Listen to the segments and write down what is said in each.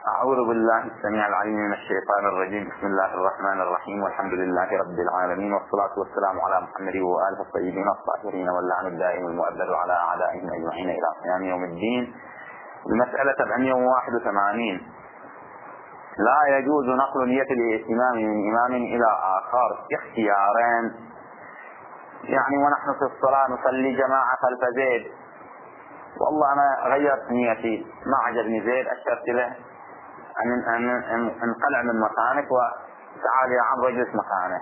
أعوذ بالله السميع العليم من الشيطان الرجيم. بسم الله الرحمن الرحيم، والحمد لله رب العالمين، والصلاة والسلام على محمد وآله الطيبين الطاهرين، واللعن الدائم المؤبد على أعدائهم أجمعين إلى قيام يوم الدين. المسألة 781: لا يجوز نقل نية الائتمام من إمام إلى آخر اختيارين. يعني ونحن في الصلاة نصلي جماعة خلف زيد، والله أنا غيرت نيتي، ما عجبني زيد، أشرت له أن انقلع من مكانك وتعال يا عم اجلس مكانه.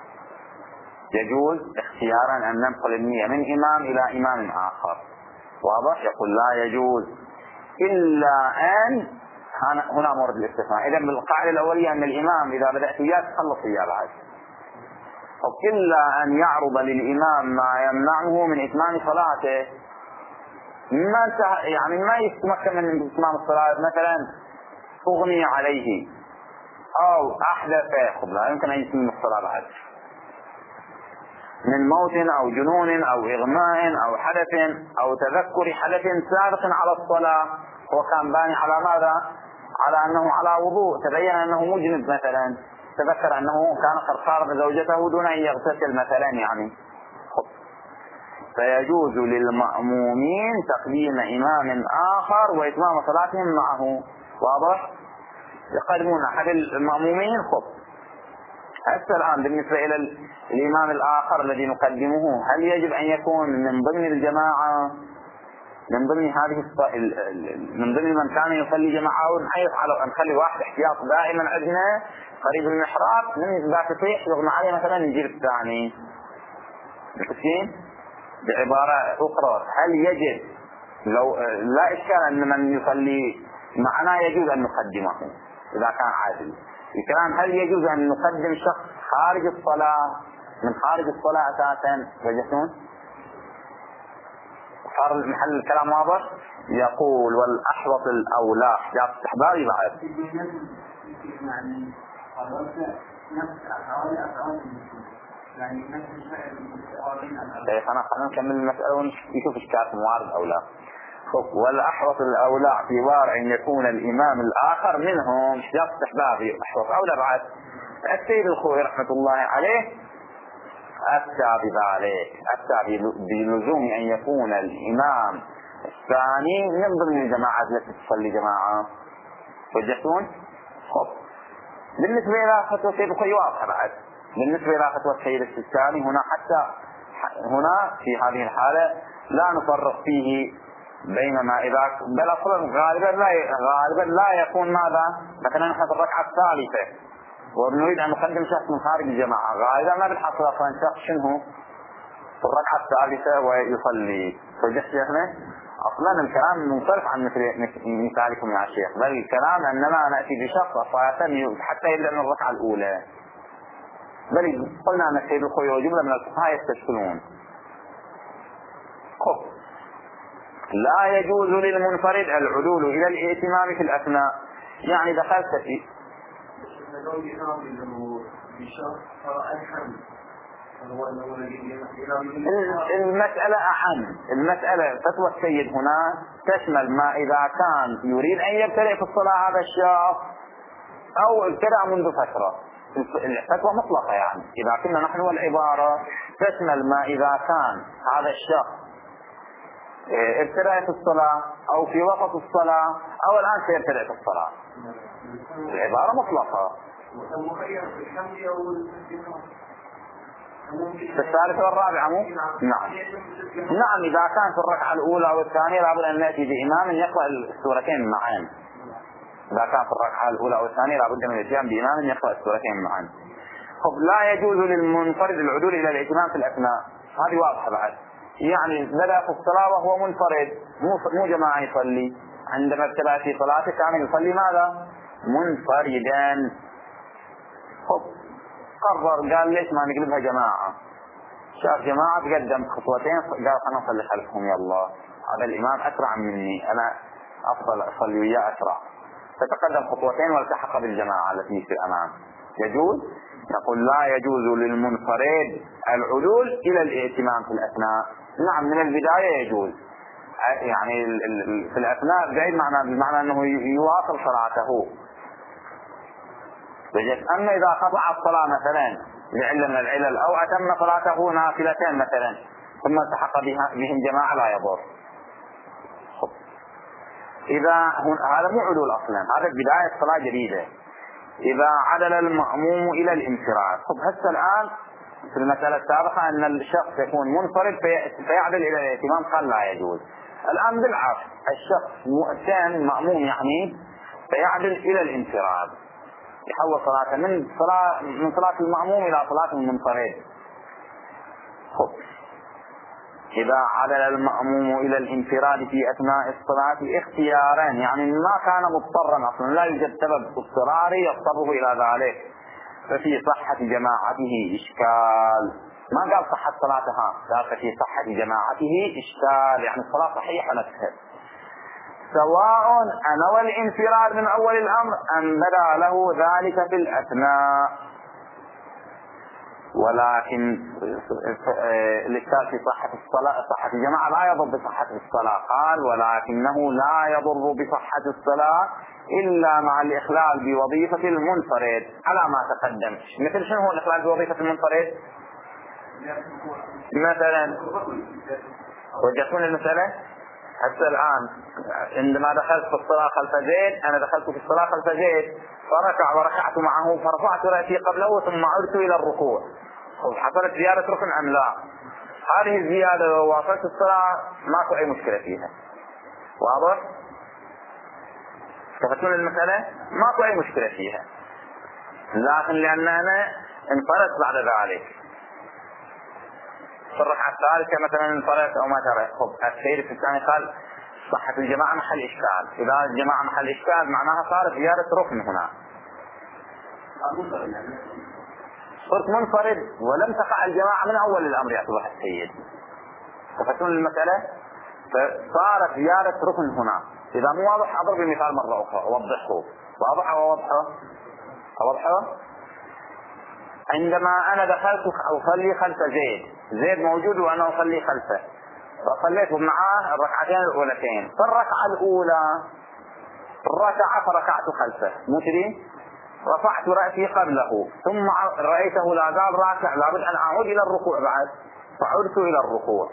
يجوز اختيارا أن ننقل النية من إمام إلى إمام آخر، واضح؟ يقول لا يجوز إلا أن هنا مورد الاستثناء. إذن بالقاعدة الأولية أن الإمام إذا بدأت إياه تخلص إياه بعد، إلا أن يعرض للإمام ما يمنعه من إتمام صلاته، ما يتمكن من إتمام الصلاة، مثلا أغني عليه أو أحدث، لا يمكن أن يتم الصلاة بعد، من موت أو جنون أو إغماء أو حدث أو تذكر حدث سابق على الصلاة. هو كان باني على ماذا؟ على أنه على وضوء، تبين أنه مجنب مثلا، تذكر أنه كان قد خالط زوجته دون أن يغتسل مثلا، يعني فيجوز للمأمومين تقديم إمام آخر وإتمام صلاتهم معه، واضح؟ يقدمون أحد المأمومين. هسه الآن بالنسبة إلى الإمام الآخر الذي نقدمه، هل يجب أن يكون من ضمن الجماعة، من ضمن من ضمن من كان يصلي جماعة، أو نخلي واحد احتياط دائما عندنا قريب المحراب، من ذاك يطيح يغمى عليه مثلا نجيب الثاني. بعبارة أخرى، هل يجب، لو لا إشكال أن من يصلي معنا يجوز أن نقدمه إذا كان عادل. الكلام هل يجوز أن نقدم شخص خارج الصلاة، من خارج الصلاة أساسا؟ وجدتون صار محل الكلام واضح. يقول والأحوط الأولى جاب استحبابي بعد خلينا نكمل المسألة ونشوف إشكال موارد أو لا. والأحوط الأولى اعتبار أن يكون الإمام الآخر منهم، جاب استحبابي أحوط أولى بعد. السيد الخوي رحمة الله عليه أفتى بذلك، أفتى بلزوم أن يكون الإمام الثاني من ضمن الجماعة التي تصلي جماعة. وجدتون؟ بالنسبة إلى فتوى السيد الخوي واضحة بعد. بالنسبة إلى فتوى السيد السيستاني هنا، حتى هنا في هذه الحالة لا نفرق فيه بينما إذا بل أصلا غالبا لا يكون ماذا، مثلا نحن في الركعة الثالثة ونريد أن نقدم شخص من خارج الجماعة، غالبا ما بنحصل أصلا شخص شنو في الركعة الثالثة ويصلي. فجأة شيخنا أصلا الكلام منصرف عن مثالكم يا شيخ، بل الكلام أننا نأتي بشخص أصلا حتى يبدأ من الركعة الأولى، بل قلنا أن السيد الخوي وجملة من الفقهاء يستشكلون. لا يجوز للمنفرد العدول إلى الائتمام في الأثناء. يعني دخلت في المسألة أعم، المسألة فتوى السيد هنا تشمل ما إذا كان يريد أن يبتدئ في الصلاة هذا الشخص أو ابتدأ منذ فترة. الفتوى مطلقة، يعني إذا كنا نحن والعبارة تشمل ما إذا كان هذا الشخص ابتدأ في الصلاة أو في وسط الصلاة أو الآن سيبتدأ في الصلاة. العبارة مطلقة. في الثالثة والرابعة مو؟ نعم إذا كان في الركعة الأولى والثانية لابد أن نأتي بإمام يقرأ السورتين معا. إذا كان في الركعة الأولى والثانية لابد من الاتيان بإمام يقرأ السورتين معا. لا يجوز للمنفرد العدول إلى الائتمام في الأثناء، هذه واضحة بعد. يعني بدأ في الصلاة وهو منفرد، مو جماعة يصلي، عندما ابتدأ في صلاته كان يصلي ماذا؟ منفردا. قرر قال ليش ما نقلبها جماعة، شاف جماعة تقدم خطوتين قال خلنا نصلي خلفهم، يلا هذا الإمام أسرع مني، أنا أفضل أصلي وياه أسرع، فتقدم خطوتين والتحق بالجماعة التي في الأمام. يجوز؟ يقول لا يجوز للمنفرد العدول إلى الائتمام في الأثناء. نعم من البداية يجوز، يعني في الأثناء بعيد بمعنى أنه يواصل صلاته. أما إذا قطع الصلاة مثلا لعلة من العلل أو أتم صلاته نافلتين مثلا ثم التحق بهم جماعة لا يضر. إذا هذا مو علول أصلا، هذا بداية صلاة جديدة. إذا عدل المأموم إلى الانفراد. هسه الآن في المسألة السابقة أن الشخص يكون منفرد فيعدل إلى الائتمام قال لا يجوز. الآن بالعكس، الشخص مؤتم مأموم يعني فيعدل إلى الانفراد، يحول صلاته من صلاة المأموم إلى صلاة المنفرد. إذا عدل المأموم إلى الانفراد في أثناء الصلاة اختيارا، يعني ما كان مضطرا أصلا، لا يوجد سبب اضطراري يضطره إلى ذلك، ففي صحة جماعته إشكال. ما قال صحة صلاتها، قال ففي صحة جماعته إشكال، يعني الصلاة صحيحة نفسها، سواء أنوى الانفراد من أول الأمر أم بدا له ذلك في الأثناء. ولكن الإشكال في صحة الصلاة، صحة الجماعة لا يضر بصحة الصلاة، قال ولكنه لا يضر بصحة الصلاة إلا مع الإخلال بوظيفة المنفرد على ما تقدم. مثل شنو هو الإخلال بوظيفة المنفرد؟ مثلا وجهتون المسألة. حتى الآن عندما دخلت في الصلاة خلف زيد، أنا دخلت في الصلاة خلف زيد فركع وركعت معه فرفعت رأسي قبله ثم عدت إلى الركوع، حصلت زيادة ركن أم لا؟ هذه الزيادة لو واصلت الصلاة ماكو أي مشكلة فيها، واضح؟ تفهمون المسألة؟ ماكو أي مشكلة فيها، لكن لأن أنا انفردت بعد ذلك في الركعة الثالثة مثلا انفردت أو ما ترى، السيد في الثاني قال صحة الجماعة محل إشكال. إذا الجماعة محل إشكال معناها صارت زيادة ركن هنا، صرت منفرد ولم تقع الجماعة من أول الأمر يعتبر السيد. تفهمون المسألة؟ فصارت زيادة ركن هنا. إذا مو واضح أضرب المثال مرة أخرى أوضحه. واضح أو أوضحه؟ عندما أنا دخلت أصلي خلف زيد موجود وأنا أصلي خلفه، فصليت معاه الركعتين الأولتين، فالركعة الأولى فركعت خلفه مجري، رفعت رأسي قبله ثم رأيته لا زال راكع، لابد أن أعود إلى الركوع بعد، فعدت إلى الركوع.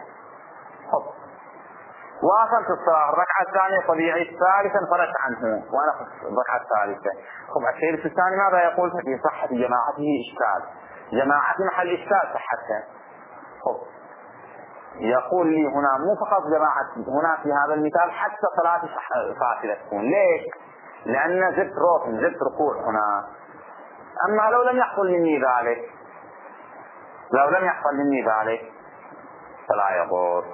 واصلت الصلاة الركعة الثانية طبيعي، الثالثة انفردت عنه وأنا في الركعة الثالثة. الشيء الثاني ماذا يقول؟ في صحة جماعته إشكال، جماعة محل إشكال صحتها. يقول لي هنا مو فقط جماعة، هنا في هذا المثال حتى صلاة فاسدة تكون. ليش؟ لأن زدت ركوع هنا. أما لو لم يحصل مني ذلك فلا يضر.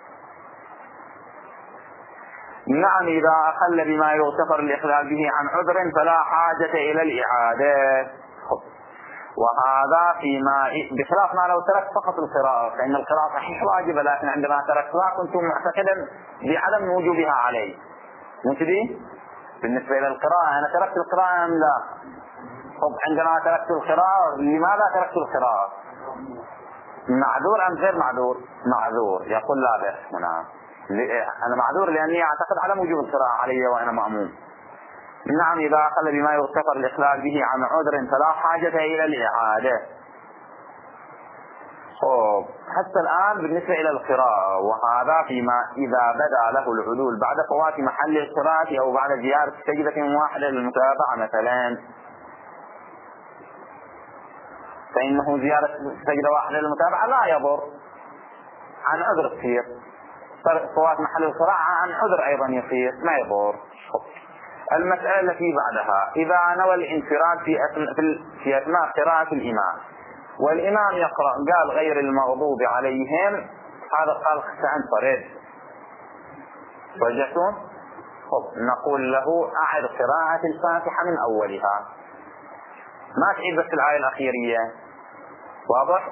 نعم، إذا أقل بما يغتفر الإخلال به عن عذر فلا حاجة إلى الإعادة. وهذا فيما بخلاف ما لو تركت فقط القراءة، فإن القراءة صحيح واجبة، لكن عندما تركتها كنت معتقدا بعدم وجوبها علي. مجدي بالنسبة إلى القراءة أنا تركت القراءة أم لا؟ عندما تركت القراءة لماذا تركت القراءة؟ معذور أم غير معذور؟ معذور. يقول لا بأس هنا، أنا معذور لأني أعتقد عدم وجوب القراءة علي وأنا مأموم. نعم، إذا أقل بما يغتفر الإخلال به عن عذر فلا حاجة إلى الإعادة. حتى الآن بالنسبة إلى القراءة، وهذا فيما إذا بدأ له العدول بعد فوات محل القراءة أو بعد زيارة سجدة واحدة للمتابعة مثلا، فإنه زيارة سجدة واحدة للمتابعة لا يضر، عن عذر يصير. فوات محل القراءة عن عذر أيضا يصير، ما يضر. المسألة التي بعدها، إذا نوى الانفراد في أثناء قراءة الإمام والإمام يقرأ قال غير المغضوب عليهم، هذا قال سأنفرد، وجدتم؟ نقول له أعد قراءة الفاتحة من أولها، ما تعيد بس الآية الأخيرية، واضح؟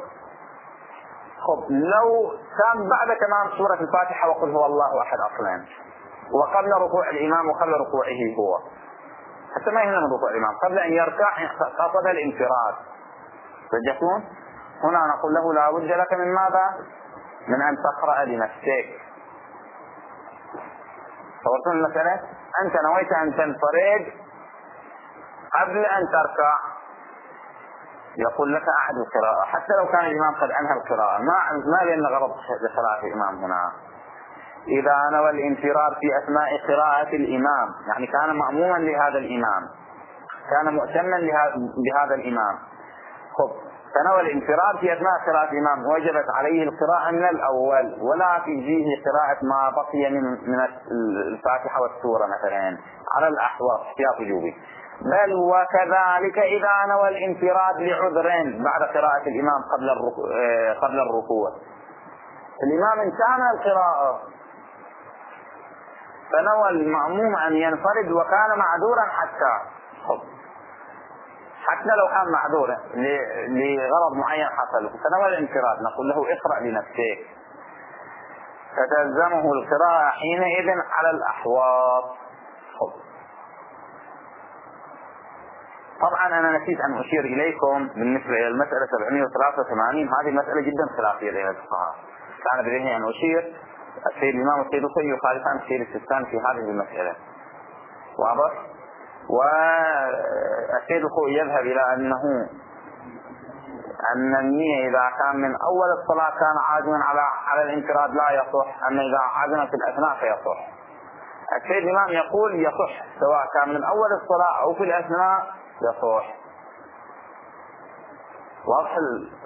لو كان بعد تمام سورة الفاتحة وقل هو الله أحد أصلا، وقبل ركوع الإمام وقبل ركوعه هو، حتى ما يهمنا من ركوع الإمام، قبل أن يركع قصد الانفراد، وجدتم؟ هنا نقول له لا بد لك من ماذا؟ من أن تقرأ لنفسك، صورتون المسألة؟ أنت نويت أن تنفرد قبل أن تركع، يقول لك أعد القراءة حتى لو كان الإمام قد أنهى القراءة، ما لأن غرض لصلاة الإمام هنا. إذا نوى الانفراد في أثناء قراءة الإمام، يعني كان مأموما لهذا الإمام، كان مؤتما بهذا الإمام، فنوى الانفراد في أثناء قراءة الإمام، وجبت عليه القراءة من الأول، ولا تجزيه قراءة ما بقي من الفاتحة والسورة مثلا على الأحوال احتياط وجوبي. بل وكذلك إذا نوى الانفراد لعذر بعد قراءة الإمام قبل الركوع، الإمام انتهى من القراءة فنوى المأموم أن ينفرد وكان معذورا حتى لو كان معذورا لغرض معين حصل، فنوى الانفراد، نقول له اقرأ لنفسك، فتلزمه القراءة حينئذ على الأحواض. طبعا أنا نسيت أن أشير إليكم بالنسبة إلى المسألة 783، هذه مسألة جدا خلافية بين الفقهاء، كان بذهني أن أشير السيد الإمام والسيد الخوئي يخالفان السيد السيستاني في هذه المسألة، واضح؟ والسيد الخوئي يذهب إلى أن النية إذا كان من أول الصلاة كان عازما على الانفراد لا يصح، أما إذا عازم في الأثناء فيصح. السيد الإمام يقول يصح سواء كان من أول الصلاة أو في الأثناء يصح. واضح؟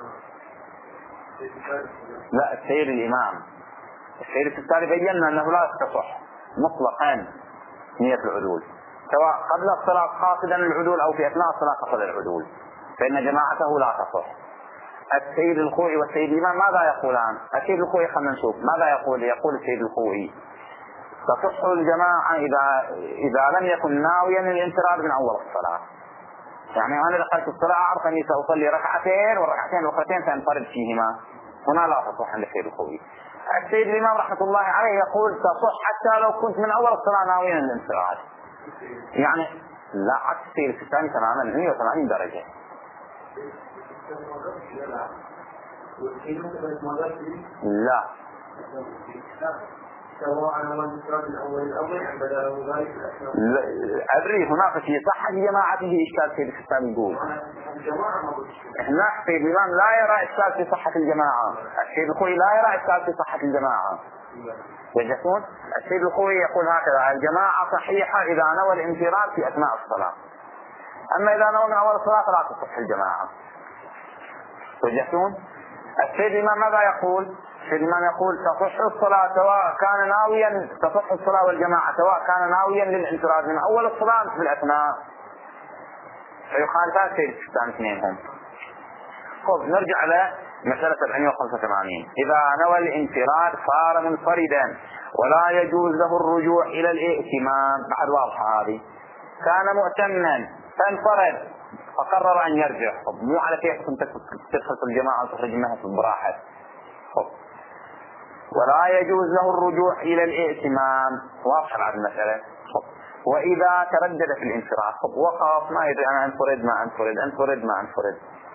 لا، السيد الإمام السيد السيستاني بيّن أنه لا تصح مطلقا نية العدول، سواء قبل الصلاة قاصدا العدول أو في أثناء الصلاة قصد العدول، فإن جماعته لا تصح. السيد الخوئي والسيد الإمام ماذا يقولان؟ السيد الخوئي خلنا نشوف ماذا يقول السيد الخوئي: تصح الجماعة إذا لم يكن ناويا الانفراد من أول الصلاة. يعني أنا دخلت الصلاة أعرف أني سأصلي ركعتين والركعتين الأخرتين سأنفرد فيهما، هنا لا تصح عند السيد الخوئي. السيد الإمام رحمة الله عليه يقول تصح حتى لو كنت من أول الصلاة ناويا الانفراد. يعني لا، عكس السيد السيستاني تماما 180 درجة. لا، أدري هناك في صحة جماعته إشكال في السيستاني يقول هناك السيد الإمام لا يرى إشكال في صحة الجماعة، السيد الخوئي لا يرى إشكال في صحة الجماعة. يجلسون السيد الخوئي يقول هكذا: الجماعة صحيحة إذا نوى الانفراد في أثناء الصلاة، أما إذا نوى من أول الصلاة فلا تصح الجماعة. يجلسون السيد الإمام ماذا يقول؟ السيد الإمام يقول تصح الصلاة سواء كان ناويا، تصح الصلاة والجماعة سواء كان ناويا للانفراد من أول الصلاة في الأثناء، فيخالفان السيد السيستاني اثنينهم. نرجع له مسألة 785. إذا نوى الانفراد صار منفردا ولا يجوز له الرجوع إلى الائتمام، بعد واضحة هذه، كان مؤتمنا فانفرد فقرر أن يرجع، مو على كيف كنت تدخل في الجماعة وتخرج منها في براحة، ولا يجوز له الرجوع إلى الائتمام، واضحة بعد المسألة. وإذا تردد في الانفراد وخاف ما يدري أنا أنفرد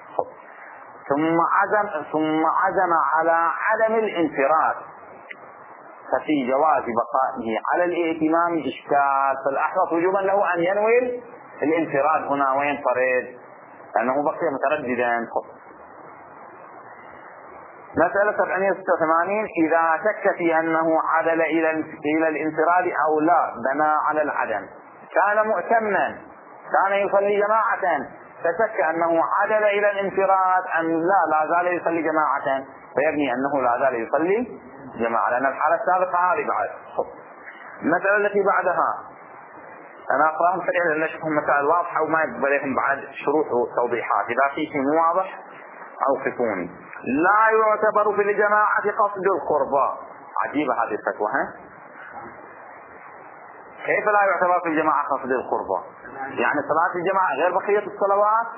ثم عزم على عدم الانفراد، ففي جواز بقائه على الائتمام إشكال، فالأحوط وجوبا له أن ينوي الانفراد هنا وينفرد لأنه بقي مترددا. مسألة 786: إذا شك في أنه عدل إلى الانفراد أو لا بنى على العدم، كان مؤتمنا كان يصلي جماعة فشك أنه عدل إلى الانفراد أم لا زال يصلي جماعة، فيبني أنه لا زال يصلي جماعة، لأن الحالة السابقة هذه بعد. المسألة التي بعدها أنا أقرأهم سريعا لأن نشوفهم مسائل واضحة وما يقبل لهم بعد شروح وتوضيحات، إذا في شيء مو واضح أوقفوني. لا يعتبر في الجماعة قصد القربى. عجيبة هذه الفتوى، كيف لا يعتبر في الجماعة قصد القربى؟ يعني صلاة الجماعة غير بقية الصلوات؟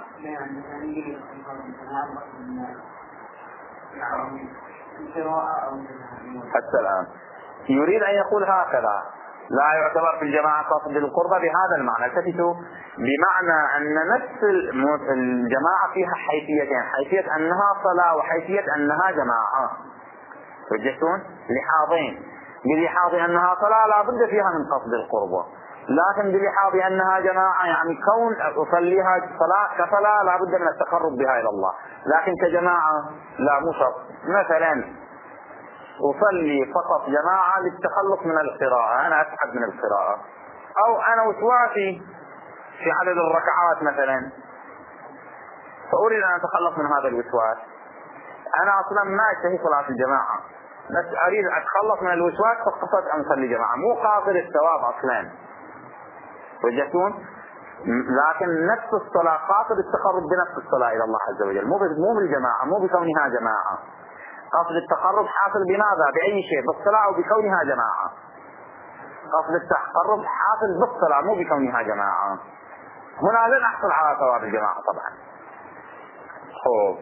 حتى الآن يريد أن يقول هكذا: لا يعتبر في الجماعة قصد القربى بهذا المعنى. التفتوا بمعنى أن نفس الجماعة فيها حيثيتين: حيثية أنها صلاة وحيثية أنها جماعة. وجدتون لحاظين: بلحاظ أنها صلاة لا بد فيها من قصد القربة، لكن بلحاظ أنها جماعة يعني كون أصليها صلاة كصلاة لا بد من التقرب بها إلى الله، لكن كجماعة لا مو شرط. مثلا أصلي فقط جماعة للتخلص من القراءة، أنا أتعب من القراءة، أو أنا وسواسي في عدد الركعات مثلا، فأريد أن أتخلص من هذا الوسواس. أنا أصلا ما أشتهي صلاة الجماعة، بس أريد أتخلص من الوسواس فقط أن أصلي جماعة، مو قاصد الثواب أصلا. وجدتون؟ لكن نفس الصلاة قاصد التقرب بنفس الصلاة إلى الله عز وجل، مو بالجماعة، مو بكونها جماعة. قصد التقرب حاصل بماذا؟ بأي شيء؟ بالصلاة أو بكونها جماعة؟ قصد التقرب حاصل بالصلاة مو بكونها جماعة. هنا لن أحصل على ثواب الجماعة طبعا. خوف.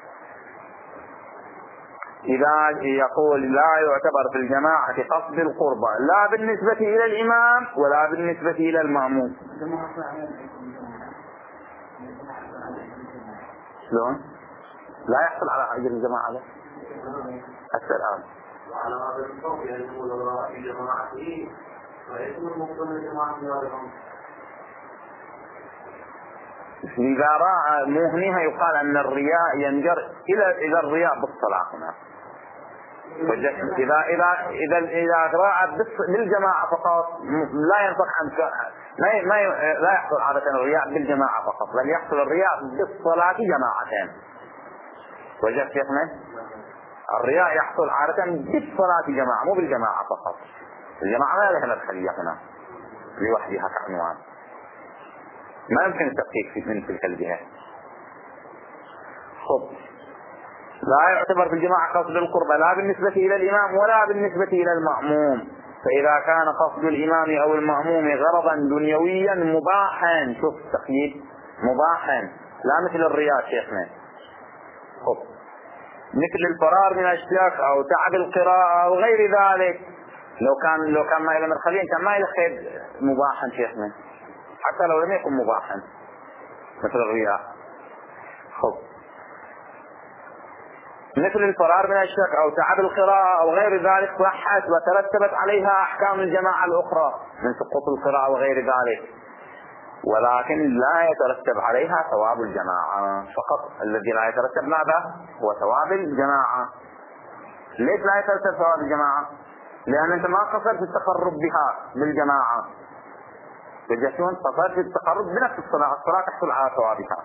إذا يقول لا يعتبر في الجماعة قصد القربة لا بالنسبة إلى الإمام ولا بالنسبة إلى المأموم. شلون؟ لا يحصل على أجر الجماعة له؟ حتى الآن وعلى هذا الصوت يقول الله في جماعته ويكون مقتضى الجماعة لهم. إذا راى مو هنا يقال أن الرياء ينجر إلى الرياء بالصلاة هنا. إذا راى بالجماعة فقط لا ينطق عن لا يحصل عادة الرياء بالجماعة فقط، بل يحصل الرياء بالصلاة جماعتين. وجدت شيخنا؟ الرياء يحصل عادة بالصلاة جماعة مو بالجماعة فقط. الجماعة ما لها مدخلية هنا لوحدها كعنوان، ما يمكن التفكيك من تلك الجهة. خب لا يعتبر في الجماعة قصد القربة لا بالنسبة إلى الإمام ولا بالنسبة إلى المأموم. فإذا كان قصد الإمام أو المأموم غرضا دنيويا مباحا، شوف التقييد مباحا لا مثل الرياء شيخنا. خب مثل الفرار من الاشتياق أو تعب القراءة أو غير ذلك، لو كان ما إلى مدخلين كان ما يدخل مباحا شيخنا، حتى لو لم يكن مباحا مثل الرياء. خب مثل الفرار من الشك أو تعب القراءة أو غير ذلك صحت وترتبت عليها أحكام الجماعة الأخرى من سقوط القراءة وغير ذلك، ولكن لا يترتب عليها ثواب الجماعة فقط. الذي لا يترتب ماذا؟ هو ثواب الجماعة. ليش لا يترتب ثواب الجماعة؟ لأن أنت ما قصرت التقرب بها بالجماعة، يجسون قصرت التقرب بنفس الصلاة تحصل على ثوابها.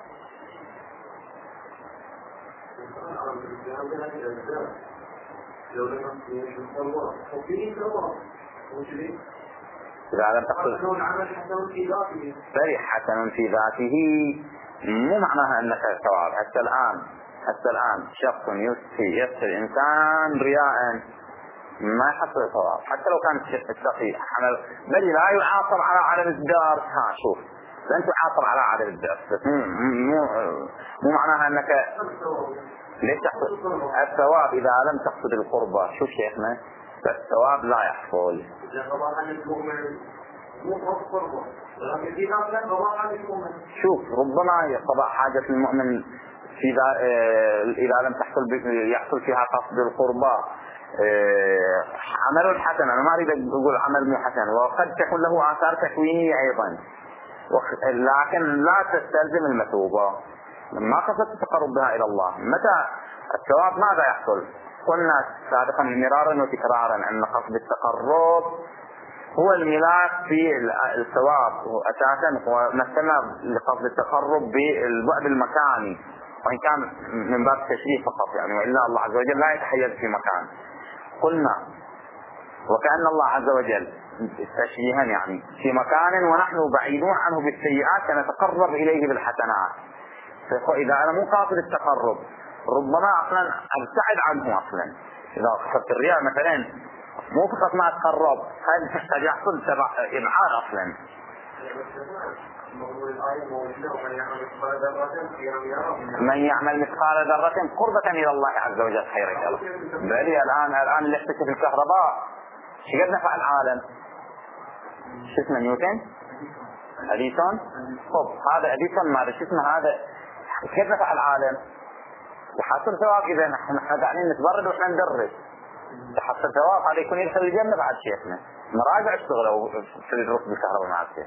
إذا لم تحصل حسن في ذاته مو معناها أنك ثواب. حتى الآن شخص يسقي إنسان رياء ما يحصل ثواب حتى لو كان السقي بل لا يعاقب على عدم الدار. شوف لن تعاقب على عدم الدار، مو معناها أنك ليش تحصل الثواب إذا لم تقصد القربة. شوف شيخنا الثواب لا يحصل. شوف ربما يقضى حاجة المؤمن إذا لم يحصل فيها قصد القربة عمل حسن. أنا ما أريد أقول عمل مو حسن، وقد تكون له آثار تكوينية أيضا، لكن لا تستلزم المثوبة. ما قصدت التقرب بها إلى الله. متى الثواب ماذا يحصل؟ قلنا سابقا مرارا وتكرارا أن قصد التقرب هو الملاك في الثواب أساسا، ومثلنا لقصد التقرب بالبعد المكاني، وإن كان من باب التشريف فقط يعني، وإلا الله عز وجل لا يتحيز في مكان. قلنا وكأن الله عز وجل تشبيها يعني في مكان ونحن بعيدون عنه بالسيئات سنتقرب إليه بالحسنات. فإذا أنا مو قاصد التقرب ربما أصلا أبتعد عنه أصلا. إذا قصدت الرياء مثلا مو فقط ما أتقرب، قد يحصل إبعاد أصلا. من يعمل مثقال ذرة قربة إلى الله عز وجل خير إن شاء الله. بل الآن اللي اكتشف الكهرباء شو قد نفع العالم؟ شو اسمه نيوتن؟ أديسون؟ طب هذا أديسون ماذا شو اسمه هذا؟ كيف نفع العالم؟ وحصل ثواب إذا نحن قاعدين نتبرد وإحنا ندرس. تحصل ثواب هذا يكون يدخل الجنة بعد شيخنا مراجع اشتغلوا في الدروس بالكهرباء مع الشيخ.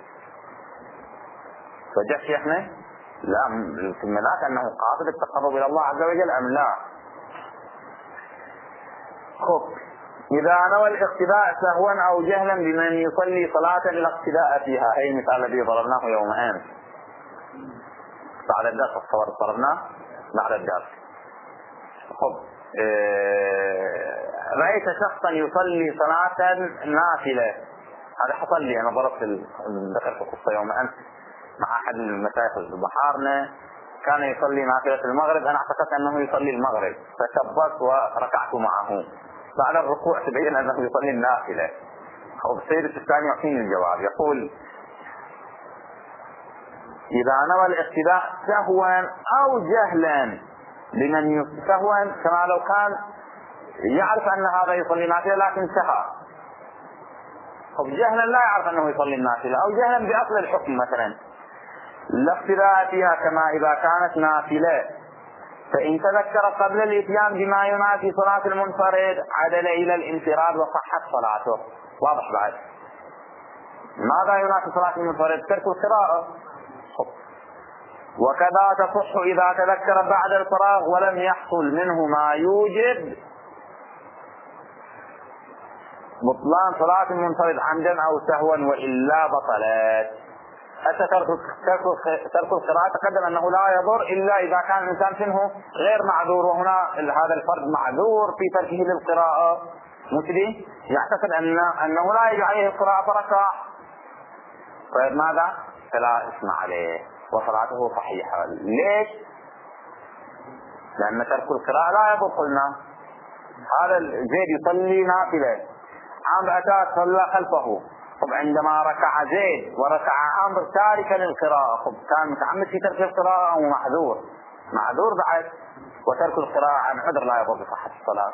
فجاء شيخنا لا في الملاك أنه قاصد التقرب إلى الله عز وجل أم لا. خب إذا نوى الاقتداء سهوا أو جهلا بمن يصلي صلاة الاقتداء فيها، هي المثال الذي ضربناه يوم أمس بعد الدرس، الصور ضربناه بعد الدرس. خب رأيت شخصا يصلي صلاة نافلة، هذا حصل لي أنا ضربت ذكرت القصة يوم أمس مع أحد المشايخ بحارنا، كان يصلي نافلة المغرب، أنا اعتقدت أنه يصلي المغرب فكبرت وركعت معه، بعد الركوع تبين أنه يصلي النافلة. السيد السيستاني يعطيني الجواب يقول إذا نوى الاقتداء سهوا أو جهلا لمن سهوا كما لو كان يعرف أن هذا يصلي نافلة لكن سهى، طب جهلا لا يعرف أنه يصلي النافلة، أو جهلا بأصل الحكم مثلا لا اقتداء فيها كما إذا كانت نافلة، فإن تذكر قبل الإتيان بما ينافي صلاة المنفرد عدل إلى الانفراد وصحت صلاته. واضح بعد؟ ماذا ينافي صلاة المنفرد؟ ترك القراءة. وكذا تصح إذا تذكر بعد الفراغ ولم يحصل منه ما يوجب بطلان صلاة المنفرد عمدا أو سهوا وإلا بطلت. حتى ترك القراءة تقدم أنه لا يضر إلا إذا كان الإنسان شنه غير معذور، وهنا هذا الفرد معذور في تركه للقراءة، مسلم يعتقد أنه لا يجب عليه القراءة فركع، طيب ماذا؟ فلا اسم عليه وصلاته صحيحة. ليش؟ لأن ترك القراءة لا يضر. قلنا هذا زيد يصلي نافلة، عمرو أتى صلى خلفه، طب عندما ركع زيد وركع عمرو تاركا للقراءة، طب كان متعمد في ترك القراءة أو معذور بعد، وترك القراءة عن عذر لا يضر بصحة الصلاة.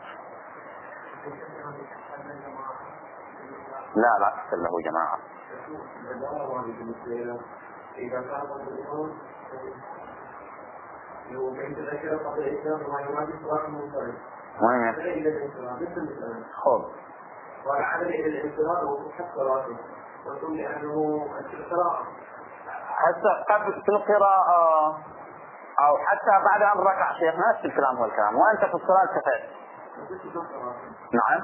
لا تحصل له جماعة. إذا كان الإمام يمكن تذكر قبل الإسلام ما ينافي صلاة المنفرد عدل إلى الانفراد مثل خب وعدل إلى الانفراد وصحت صلاته، وثم لأنه القراءة حتى قبل في القراءة أو حتى بعد أن ركع شيخ نفس الكلام هو الكلام، وأنت في الصلاة كفيت. نعم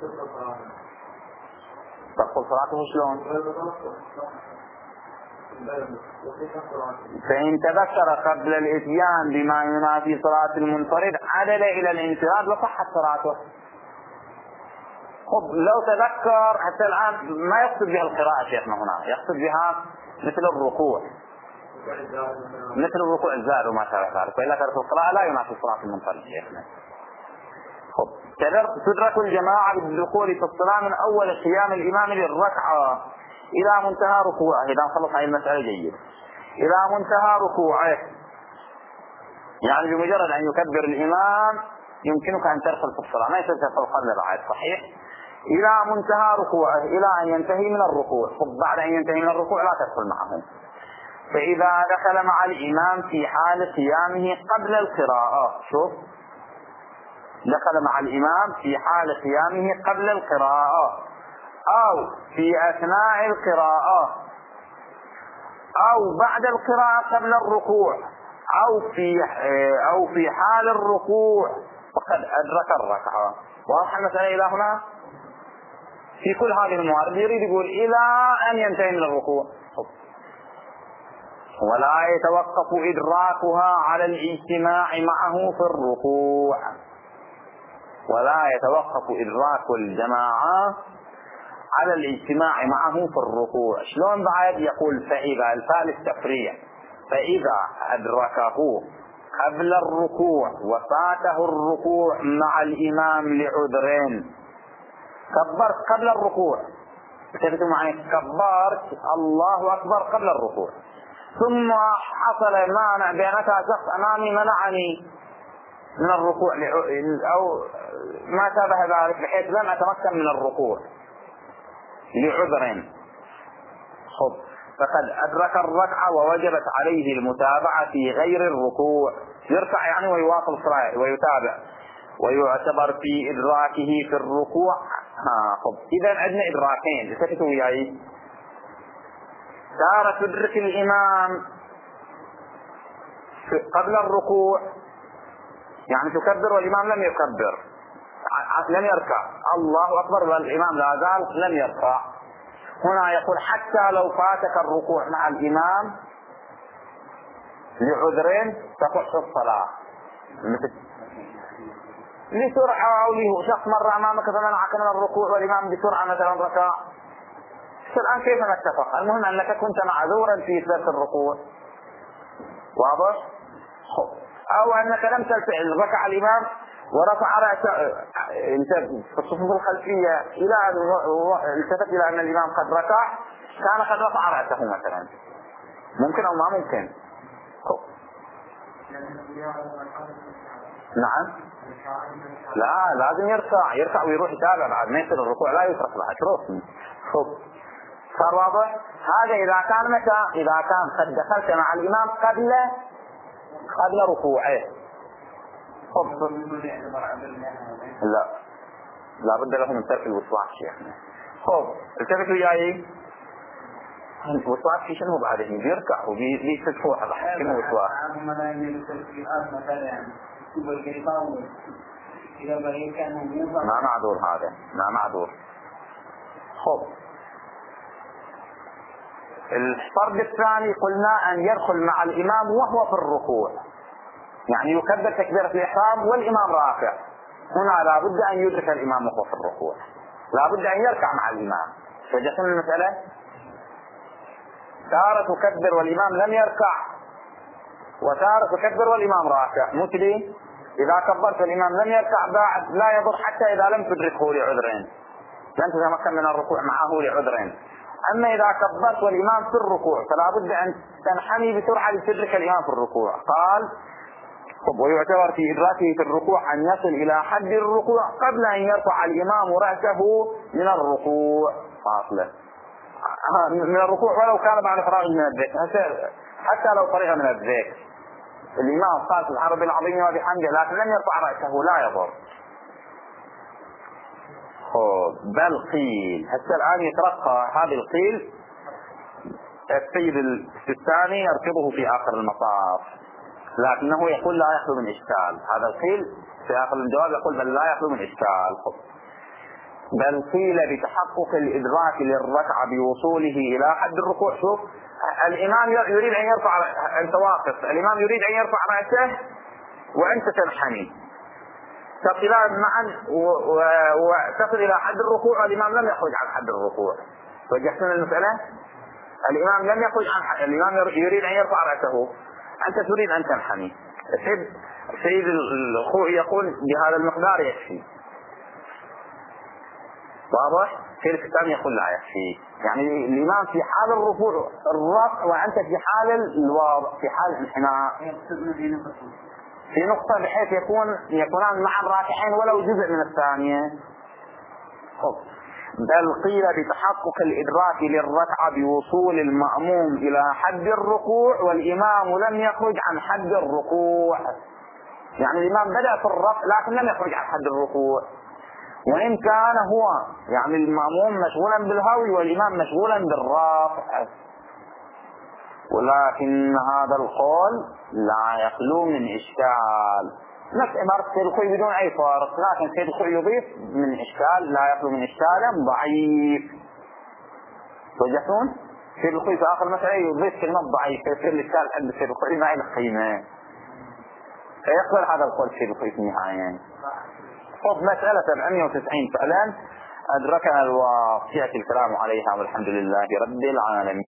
تقول صلاته شلون؟ فإن تذكر قبل الإتيان بما ينافي صلاة المنفرد عدل إلى الانفراد وصحت صلاته. خب لو تذكر حتى الآن ما يقصد بها القراءة شيخنا هنا، يقصد بها مثل الركوع الزاد وما شابه ذلك، وإلا ترك القراءة لا ينافي صلاة المنفرد شيخنا. خب تدرك الجماعة بالدخول في الصلاة من أول قيام الإمام للركعة إلى منتهى ركوعه. إذا خلص هذه المسألة جيد، إلى منتهى ركوعه يعني بمجرد أن يكبر الإمام يمكنك أن تدخل في الصلاة، ما يصير تدخل قبل بعد، صحيح؟ إلى منتهى ركوعه إلى أن ينتهي من الركوع، بعد أن ينتهي من الركوع لا تدخل معه. فإذا دخل مع الإمام في حال قيامه قبل القراءة، شوف دخل مع الإمام في حال قيامه قبل القراءة أو في أثناء القراءة أو بعد القراءة قبل الركوع أو في حال الركوع فقد أدرك الركعة. واضح المسألة إلى هنا؟ في كل هذه الموارد يريد يقول إلى أن ينتهي من الركوع، ولا يتوقف إدراكها على الاجتماع معه في الركوع، ولا يتوقف إدراك الجماعة على الاجتماع معه في الركوع. شلون بعد؟ يقول فإذا الفاء للتفريع، فإذا أدركه قبل الركوع وفاته الركوع مع الإمام لعذرين، كبرت قبل الركوع، كتبت معي كبرت الله أكبر قبل الركوع، ثم حصل مانع بأن شخص أمامي منعني من الركوع أو ما شابه ذلك بحيث لم أتمكن من الركوع لعذر، خب فقد أدرك الركعة ووجبت عليه المتابعة في غير الركوع، يركع يعني ويواصل الصلاة ويتابع، ويعتبر في إدراكه في الركوع. إذا عندنا إدراكين، التفتوا وياي. تارة تدرك الإمام قبل الركوع، يعني تكبر والإمام لم يكبر، لم يركع، الله أكبر والإمام لا زال لم يركع. هنا يقول حتى لو فاتك الركوع مع الإمام لعذرين تصح الصلاة، مثل لسرعة أو شخص مر أمامك فمنعك من الركوع والإمام بسرعة مثلا ركع. الآن كيف نتفق؟ المهم أنك كنت معذورا في سلسلة الركوع، واضح؟ أو أنك لم تلتفت، ركع الإمام ورفع رأسه، انت في الصفوف الخلفية إلى أن التفت إلى أن الإمام قد ركع، كان قد رفع رأسه مثلا، ممكن أو ما ممكن؟ نعم، لا لازم يركع ويروح يتابع بعد، ما يصير الركوع لا يترك بعد ركن. صار واضح؟ هذا إذا كان متى؟ إذا كان قد دخلت مع الإمام قبل ركوعه. لا بد له من ترك الوسواس شيخنا. التفت وياي، الوسواس في شنو بعده؟ بيركع وبيستدفوح الحين شنو وسواس؟ ما معذور هذا، ما معذور. الفرض الثاني قلنا أن يدخل مع الإمام وهو في الركوع، يعني يكبر تكبيرة الإحرام والإمام راكع. هنا لا بد أن يدرك الإمام وهو في الركوع، لا بد أن يركع مع الإمام. وجدتم المسألة؟ تارة تكبر والإمام لم يركع، وتارة تكبر والإمام راكع. مثلي إذا كبرت والإمام لم يركع بعد لا يضر حتى إذا لم تدركه لعذرين، لن تتمكن من الركوع معه لعذرين. أما إذا كبرت والإمام في الركوع فلا بد أن تنحني بسرعة لتدرك الإمام في الركوع. قال ويعتبر في إدراكه في الركوع أن يصل إلى حد الركوع قبل أن يرفع الإمام رأسه من الركوع، فاصلة من الركوع ولو كان بعد فراغ من الذكر، حتى لو فرغ من الذكر الإمام قال سبحان ربي العظيم وبحمده لكن لم يرفع رأسه لا يضر. بل قيل، هسه الآن يترقى هذا القيل السيد السيستاني يركضه في آخر المطاف، لكنه يقول لا يخلو من إشكال. هذا القيل في آخر الجواب يقول بل لا يخلو من إشكال. بل قيل بتحقق الإدراك للركعة بوصوله إلى حد الركوع. شوف الإمام يريد أن يرفع، أنت واقف، الإمام يريد أن يرفع رأسه وأنت تنحني، تصلان معا وتصل إلى حد الركوع والإمام لم يخرج عن حد الركوع. وجهتنا المسألة؟ الإمام لم يخرج عن، الإمام يريد أن يرفع رأسه، أنت تريد أن تنحني. السيد الخوئي يقول بهذا المقدار يكفي، واضح؟ سيد الكتاب يقول لا يكفي، يعني الإمام في حال الركوع الرفع وأنت في حال الوضع في حال الانحناء في نقطة بحيث يكونان مع الراكعين ولو جزء من الثانية. بل قيل بتحقق الإدراك للركعة بوصول المأموم إلى حد الركوع والإمام لم يخرج عن حد الركوع، يعني الإمام بدأ في الرفع لكن لم يخرج عن حد الركوع، وإن كان هو يعني المأموم مشغولا بالهوي والإمام مشغولا بالرفع، ولكن هذا القول لا يخلو من إشكال. نفس عبارة سيد الخوئي بدون أي فارق، لكن سيد الخوئي يضيف من إشكال لا يخلو من إشكال ضعيف. توجهون؟ سيد الخوئي في آخر مسألة يضيف كلمة ضعيف، فيصير الإشكال عند سيد الخوئي ما له قيمة، فيقبل هذا القول سيد الخوئي في النهاية. مسألة 790 فعلا أدركنا الوقت، يأتي الكلام عليها والحمد لله رب العالمين.